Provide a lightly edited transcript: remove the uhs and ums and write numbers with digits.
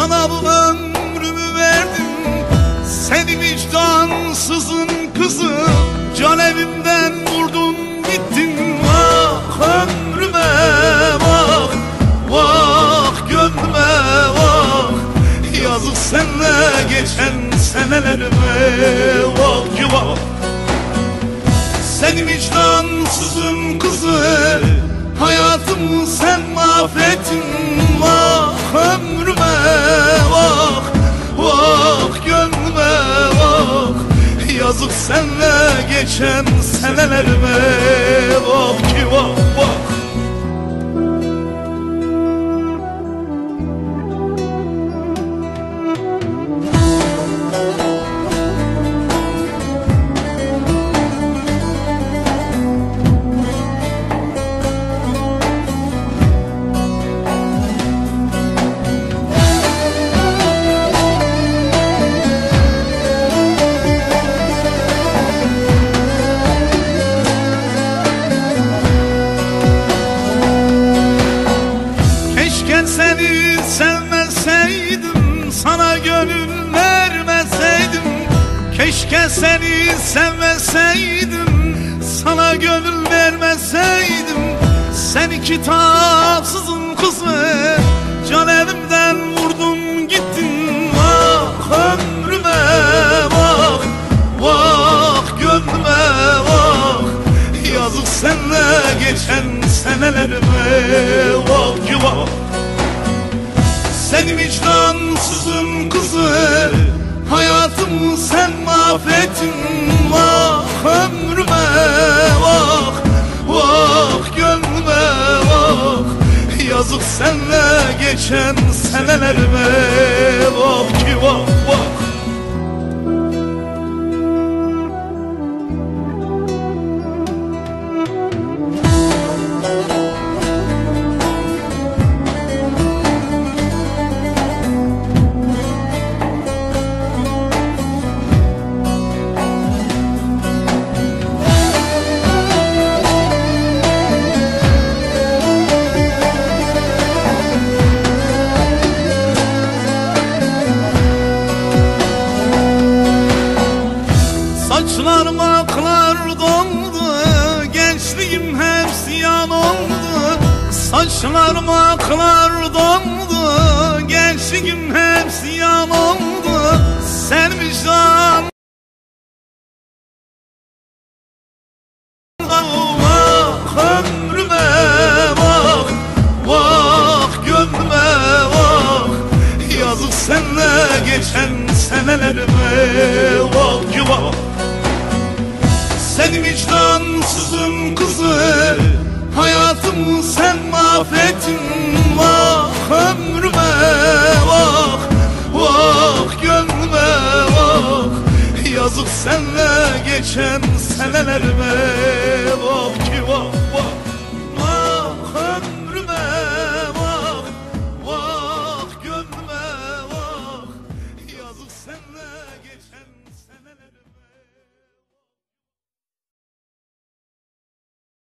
Sana bu ömrümü verdim, seni vicdansızın kızı. Can evimden vurdun gittin. Vah ömrüme vah, vah gönlüme vah. Yazık senle geçen senelerime vah ki vah. Seni vicdansızın kızı, hayatımı sen mahvettin. Vah ömrüme vah, vah gönlüme vah. Yazık senle geçen senelerime vah ki vah vah. Seni sevmeseydim, sana gönül vermeseydim. Keşke seni sevmeseydim, sana gönül vermeseydim. Seni kitapsızın kızı, can evimden vurdun gittin. Vah ömrüme vah, vah gönlüme vah. Yazık senle geçen senelerime vah ki vah. Seni vicdansızın kızı, hayatımı sen mahvettin. Vah ömrüme vah, vah gönlüme vah. Yazık senle geçen senelerime vah ki vah vah. Saçlarım aklar dondu, gençliğim hep ziyan oldu. Saçlarım aklar dondu, gençliğim hep ziyan oldu. Sen vicdan vah ömrüme vah, vah gönlüme vah. Yazık senle geçen senelerime vah ki vah. Seni vicdansızın kızı, hayatımı sen mahvettin. Vah ömrüme vah, vah gönlüme vah. Yazık senle geçen senelerime vah ki vah vah. Vah ömrüme vah, vah gönlüme vah. Yazık senle geçen senelerime.